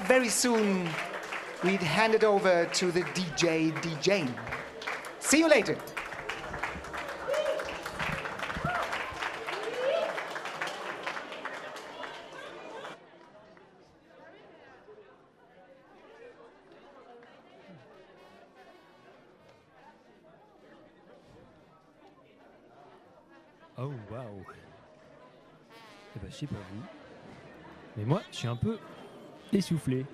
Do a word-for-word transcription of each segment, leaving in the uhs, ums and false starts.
very soon we'd hand it over to the D J DJing. See you later. Oh waouh. Eh ben je sais pas vous, mais moi je suis un peu essoufflé.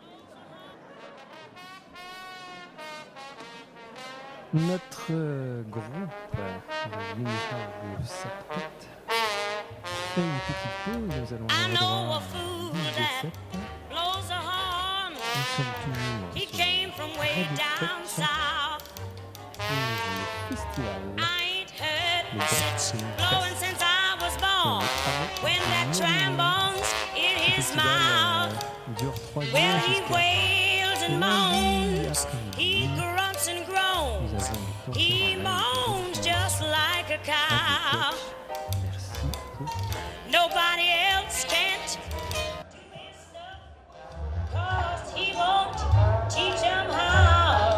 Notre euh, groupe, euh, Lumière de Septet, fait une petite pause. Nous allons avoir droit à dix-sept. Nous sommes toujours sur Radio Touch pour le festival. Blowing since I was born. When that trombone's in his mouth, well he wails and moans, he grunts and groans, he moans just like a cow. Nobody else can't do his stuff, 'cause he won't teach 'em how.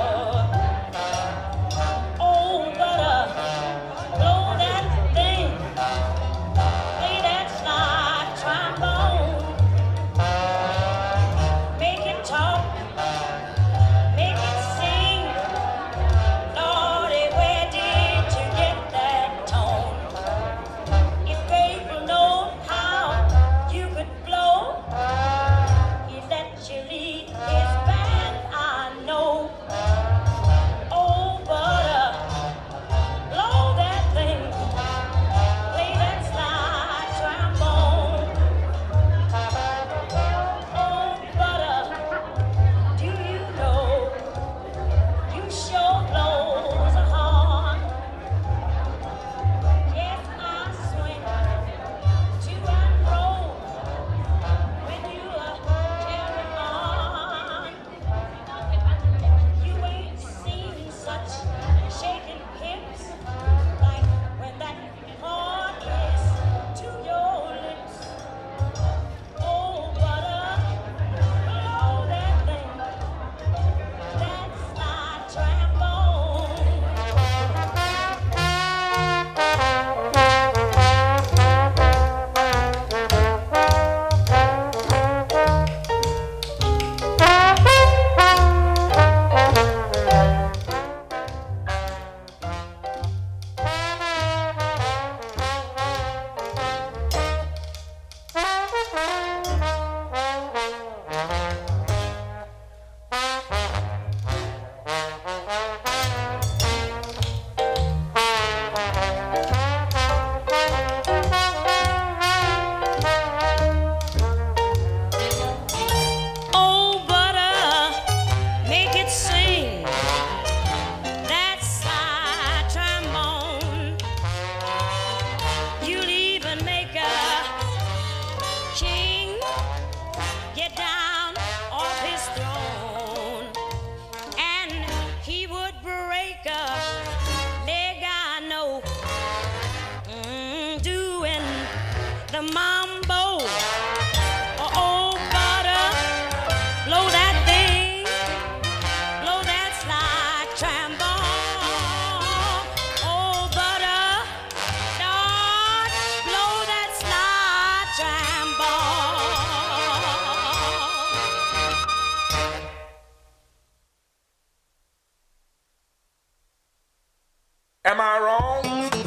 Am I wrong?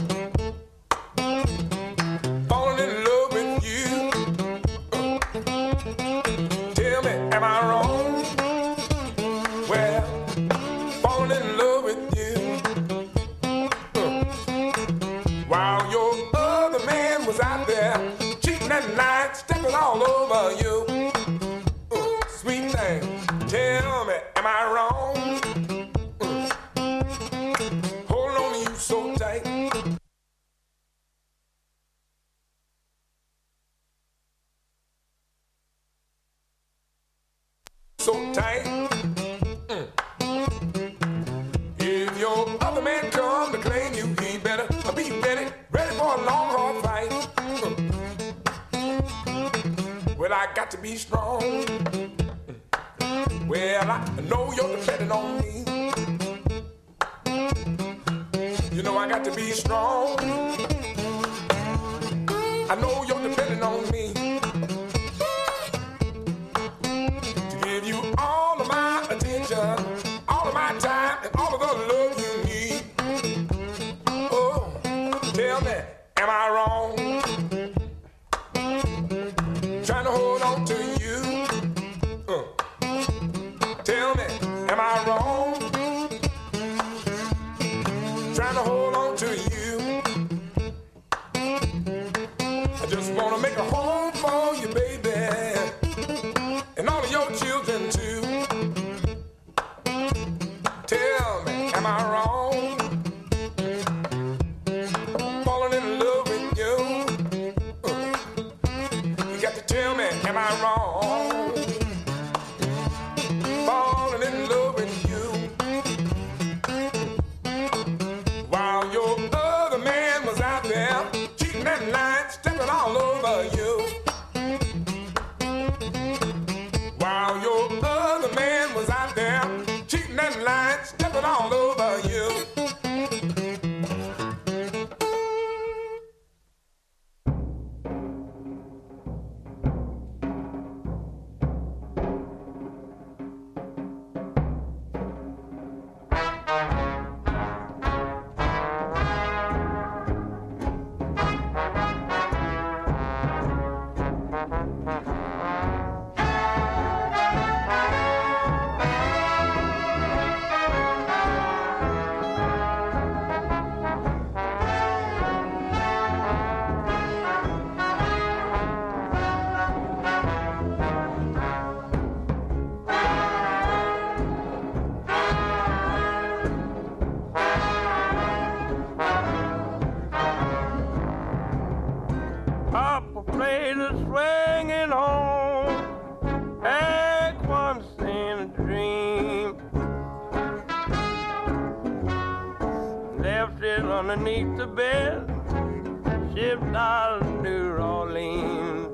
Falling in love with you. Uh, tell me, am I wrong? Well, falling in love with you. Uh, while your other man was out there cheating at night, stepping all over you. Uh, sweet thing, tell me, am I wrong? So tight. So tight. Mm. If your other man come to claim you, he better be ready, ready for a long, hard fight. Mm. Well, I got to be strong. Mm. Well, I know you're depending on me. You know I got to be strong. I know you're depending on me to give you all of my attention, all of my time, and all of the love you need. Oh, tell me, am I wrong? Trying to hold on to you. Uh. Tell me, am I wrong? Trying to hold on to you. I just want to make a home for you, baby, and all of your children too. Tell me, am I wrong? Falling in love with you. Uh, you got to tell me, am I wrong? Falling in love with you. While your other man was out there cheating and lying, stepping all over you. While your other man was out there cheating and lying, stepping all over you. Papa played a swinging home back once in a dream. Left it underneath the bed, shipped out of New Orleans.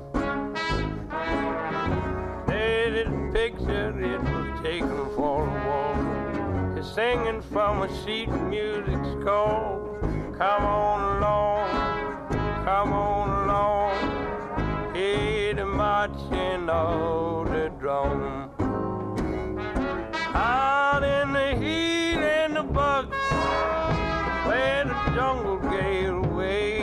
Made it picture, it was taken for a walk. It's singing from a sheet of music's called Come On Along. Come on along, hear the marching of the drum. Out in the heat and the bugs, where the jungle gave away,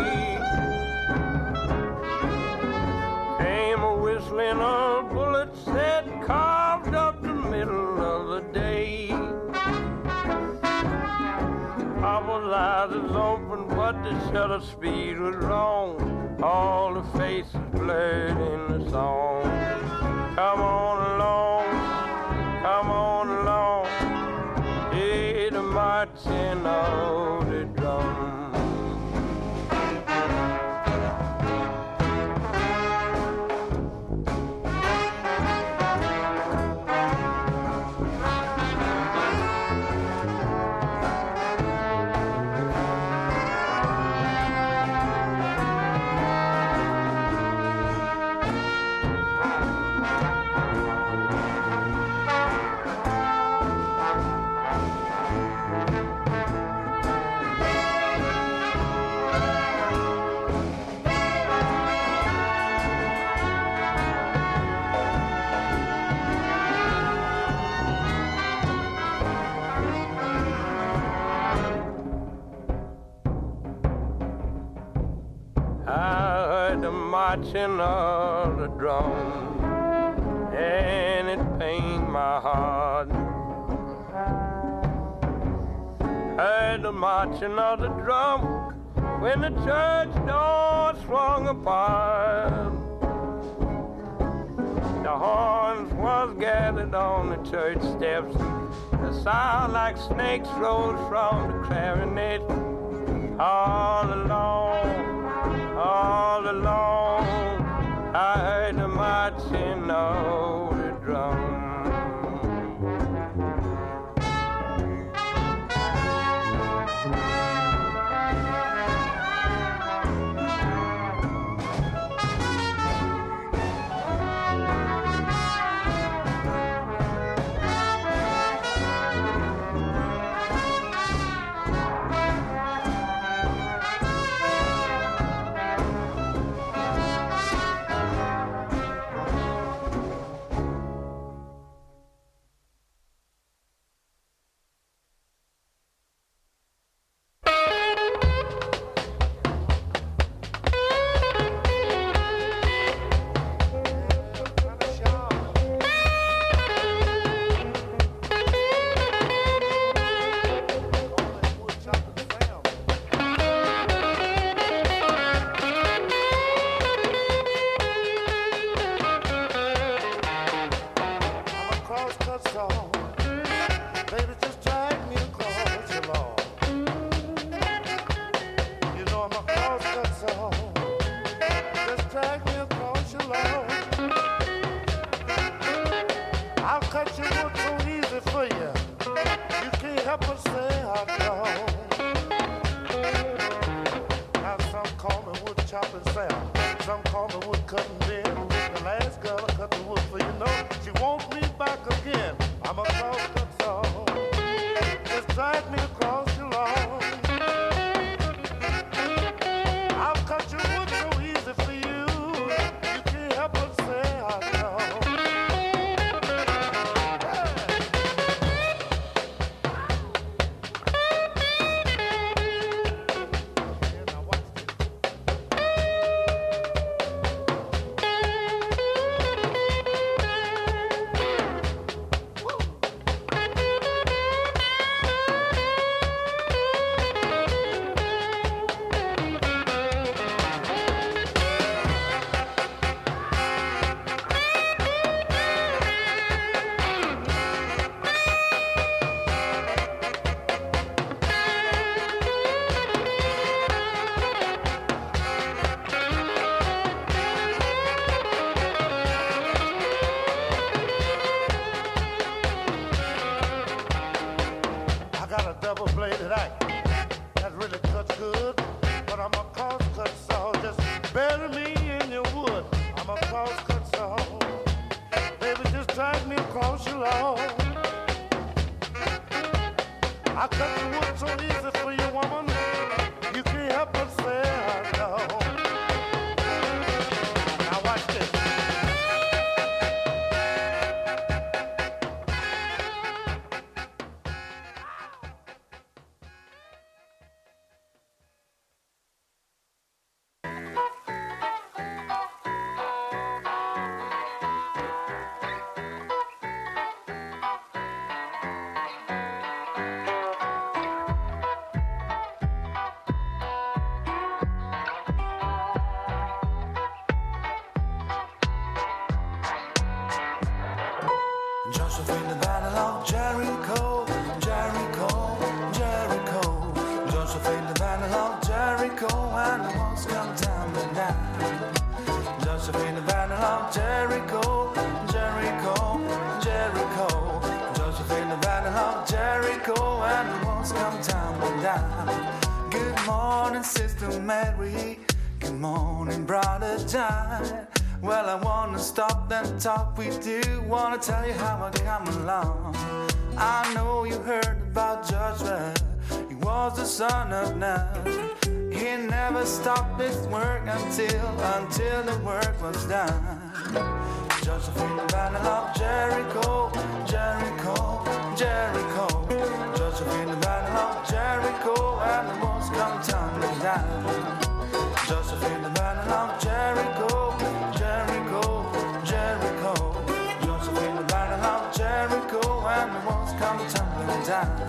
came a whistling of bullets that carved up the middle of the day. Papa's eyes was open, but the shutter speed was wrong. All the faces blurred in the song. Come on along, come on along, hear the marching of the drum. Marching of the drum, and it pained my heart. Heard the marching of the drum when the church door swung apart. The horns was gathered on the church steps. The sound like snakes rose from the clarinet. All along, all along, I heard the marching of the drum. all. Baby, just drag me across your lawn. You know I'm a crosscut song. Just drag me across your lawn. I'll cut your wood so easy for you. You can't help but say I know. Now some call me wood chopping Sam. Some call me wood cutting Ben. The last girl I cut the wood for, you know, she wants me back again. I'm a crosscut song. Just drag me across your lawn. I'll cut your wood so easy for you. You can't help but say I know. Double-bladed axe that really cuts good, but I'm a cross-cut saw. Just bury me in your wood. I'm a cross-cut saw. Baby, just drag me across your lawn. I cut the wood so easy for you, woman. You can't help but say I know. Now watch this. Joseph in the battle of Jericho, Jericho, Jericho. Joseph in the battle of Jericho, and the walls come tumbling down. Joseph in the battle of Jericho, Jericho, Jericho. Joseph in the battle of Jericho, and the walls come tumbling down. Good morning, Sister Mary. Good morning, Brother John. Well, I wanna stop and talk with you. Wanna tell you how I come along. I know you heard about Joshua. He was the son of Nun. He never stopped his work until, until the work was done. Joseph in the battle of Jericho, Jericho, Jericho. Joseph in the battle of Jericho, and the walls come tumbling down. Joseph in the battle of Jericho, Jericho, Jericho. Joseph in the battle of Jericho, and the walls come tumbling down.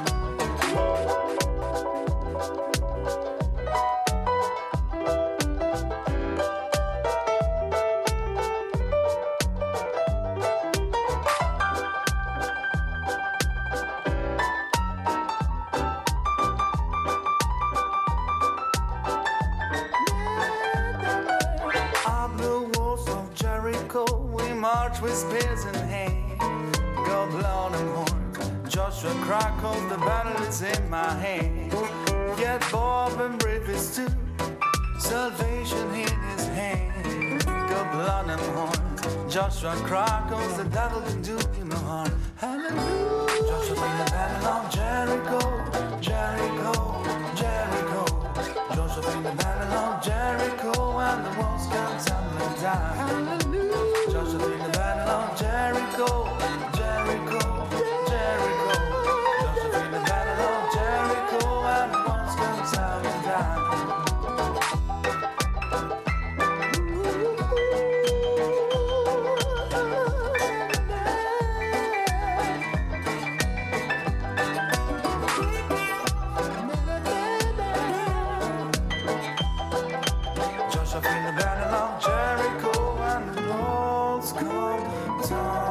March with spears in hand, go blow them horns. Joshua crackles, the battle is in my hand. Get Bob and brave is too, salvation in his hand. Go blow them horns. Joshua crackles, the devil can do him no harm. Hallelujah. Joshua in the battle of Jericho, Jericho, Jericho. Joshua in the battle of Jericho, and the walls come tumbling down. Hallelujah. Joseph in the battle of Jericho, Jericho, Jericho. Joseph in the battle of Jericho, and the walls come tumbling down. Joseph in the battle of Jericho, and the walls come down.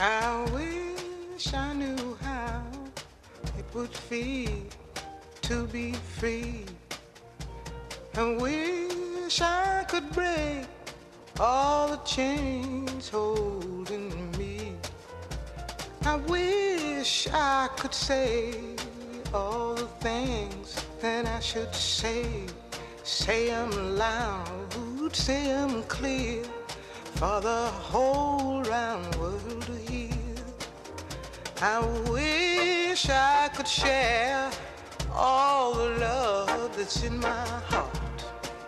I wish I knew how it would feel to be free. I wish I could break all the chains holding me. I wish I could say all the things that I should say. Say 'em loud, say 'em clear, for the whole round world to hear. I wish I could share all the love that's in my heart.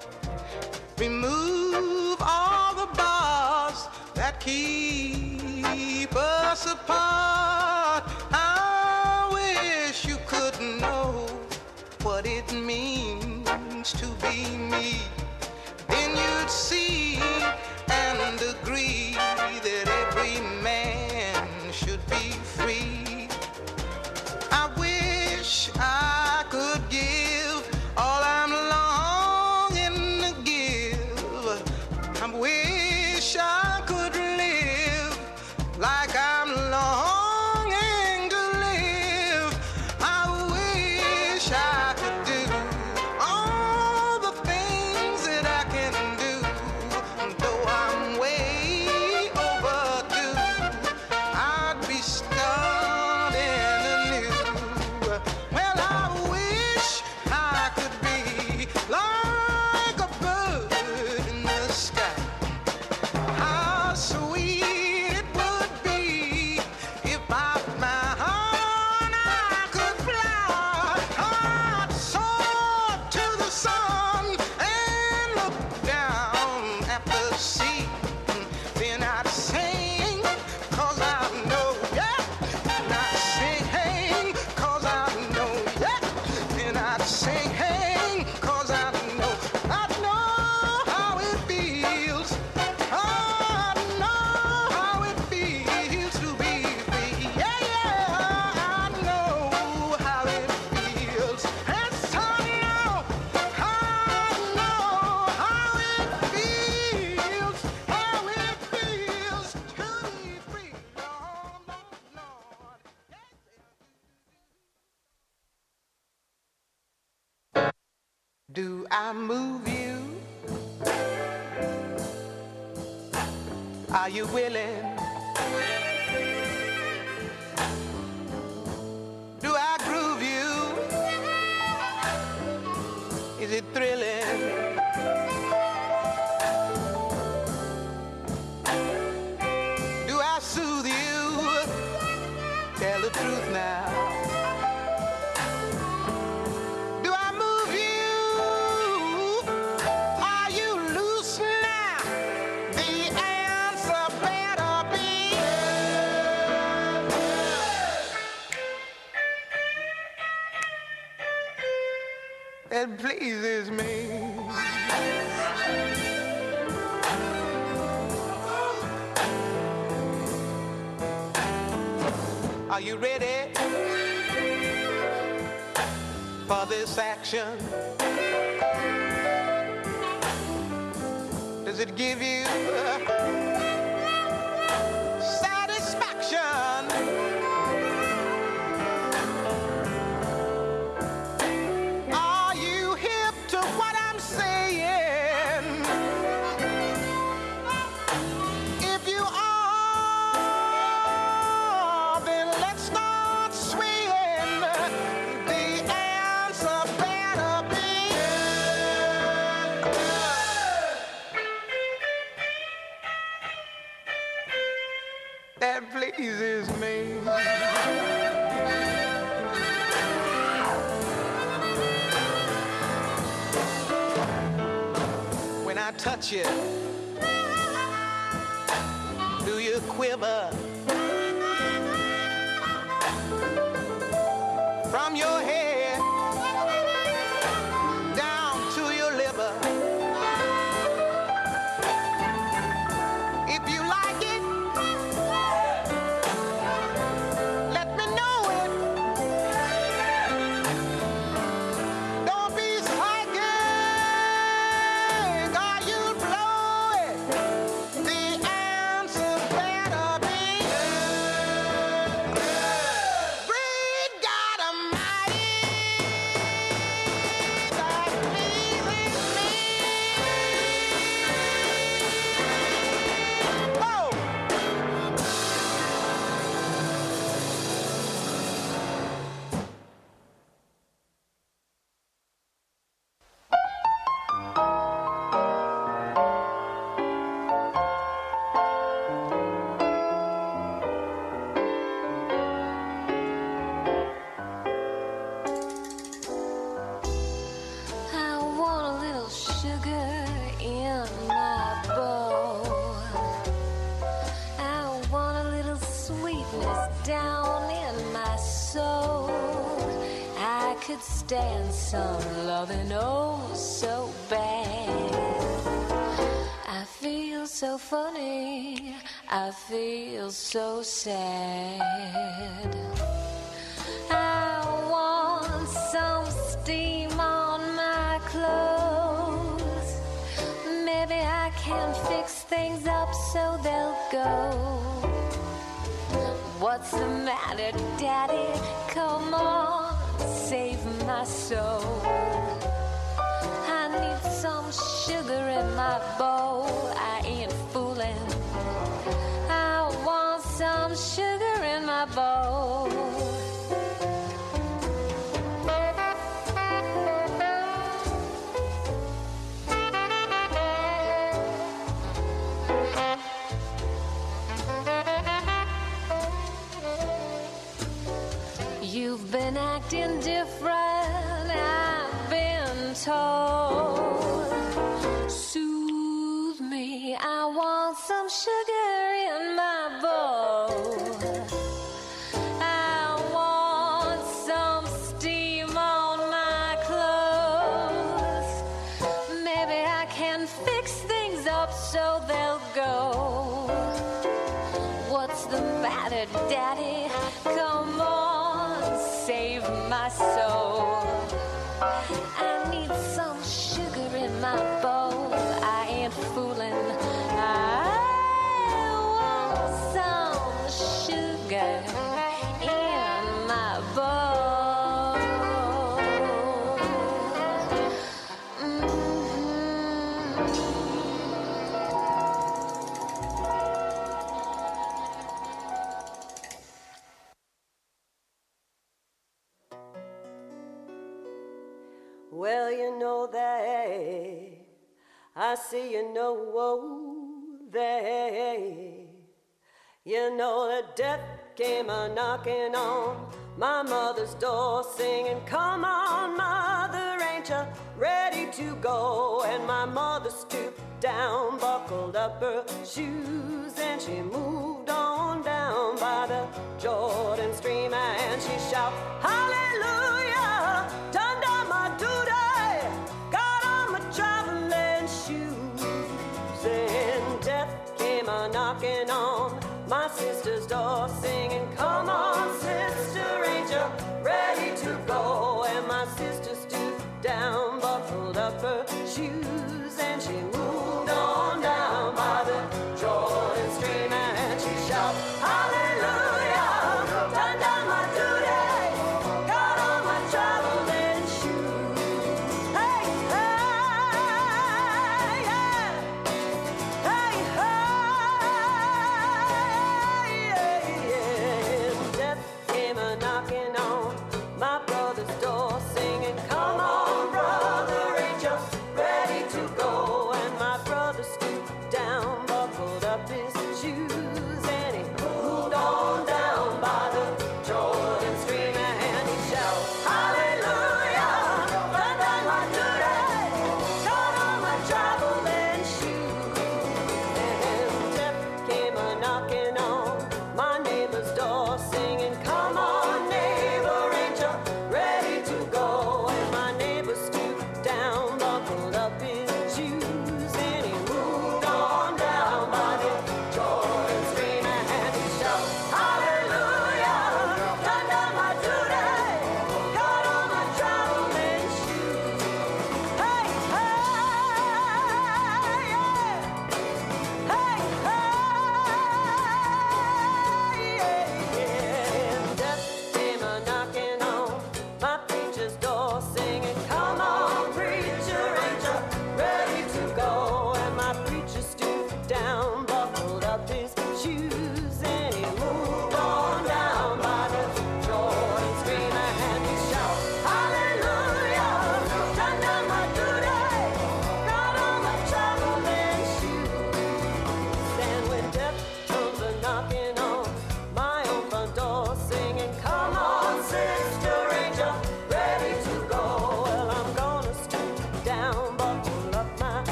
Remove all the bars that keep us apart. I wish you could know what it means to be me. Then you'd see and agree that every man should be free. I wish I could give all I'm longing to give. I wish I could live like I'm longing to live. I wish I could do all the things that I can do, though I'm way overdue. I'd be starting anew. Well, I wish I could be like a bird in the sky. How sweet it would be if by my own I could fly. I'd soar to the sun and look down at the sea. Then I'd sing, 'cause I know, yeah. And I'd sing, hey, 'cause I know, yeah. Then I'd sing, hey, 'cause I know, I know how it feels. I know how it feels to be free. Yeah, yeah, I know how it feels. Yes, I know, I know how it feels, how it feels to be free. Lord, Lord, Lord. Do I move you? Are you willing? Do I groove you? Is it thrilling? Do I soothe you? Tell the truth now. Do I move you? Are you loose now? The answer better be. That pleases me. Are you ready for this action? Does it give you satisfaction? Are you hip to what I'm saying? If you are, then let's start swaying. The answer better be. That pleases me. When I touch you, do you quiver? From your head down to your liver. If you like it, let me know it. Don't be psychic, or you'll blow it. The answer better be. could stand some loving oh so bad. I feel so funny, I feel so sad. I want some steam on my clothes. Maybe I can fix things up so they'll go. What's the matter, Daddy? Come on, save my soul. I need some sugar in my bowl. I ain't fooling. I want some sugar in my bowl. You've been acting different, I've been told. Soothe me, I want some sugar in my bowl. I want some steam on my clothes. Maybe I can fix things up so they'll go. What's the matter, Daddy? Come on, save my soul. I need some sugar in my bowl. I ain't fooling. I want some sugar in my bowl. Mm-hmm. Well, you know that I see you know that you know that death came a knocking on my mother's door, singing, "Come on, mother, ain't you ready to go?" And my mother stooped down, buckled up her shoes, and she moved on down by the Jordan stream, and she shouted, "Hallelujah, done done my duty, got on my traveling shoes." And death came a knocking on my sister's door, singing, "Come on, sister, ain't you ready to go?" And my sister stooped down, buckled up her shoes, and she moved on down by the Jordan stream, and she shouted, "Hallelujah, done done my duty, got on my traveling shoes." Hey, hey, yeah. Hey, hey, yeah. Death came a knocking on my brother's door, singing, "Come on, brother, ain't you ready to go?" And my brother stooped down, buckled up his shoes, and he moved on down by the Jordan stream, and he shouted, "Hallelujah, done done my duty, got on my traveling shoes." And death came a knocking on my neighbor's door, singing, "Come on, neighbor,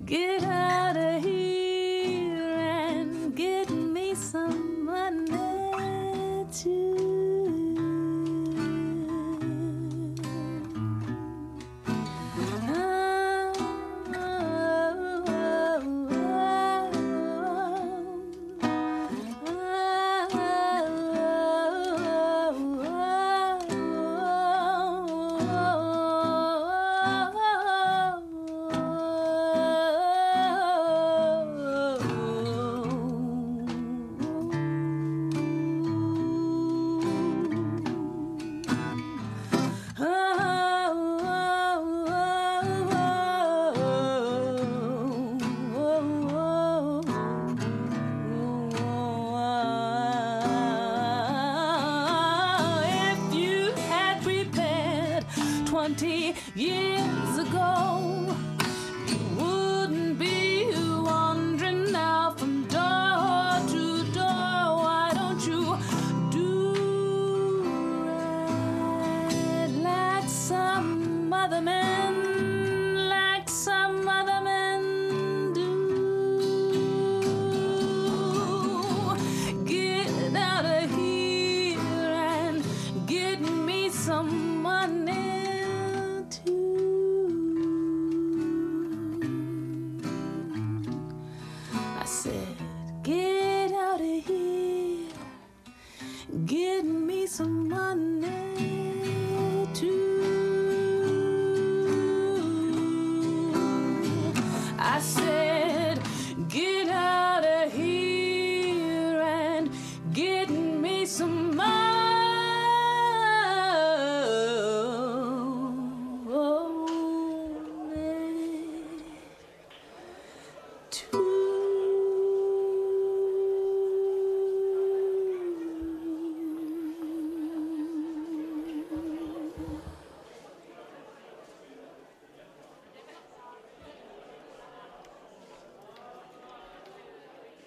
Get out of here and get me some money too. Years ago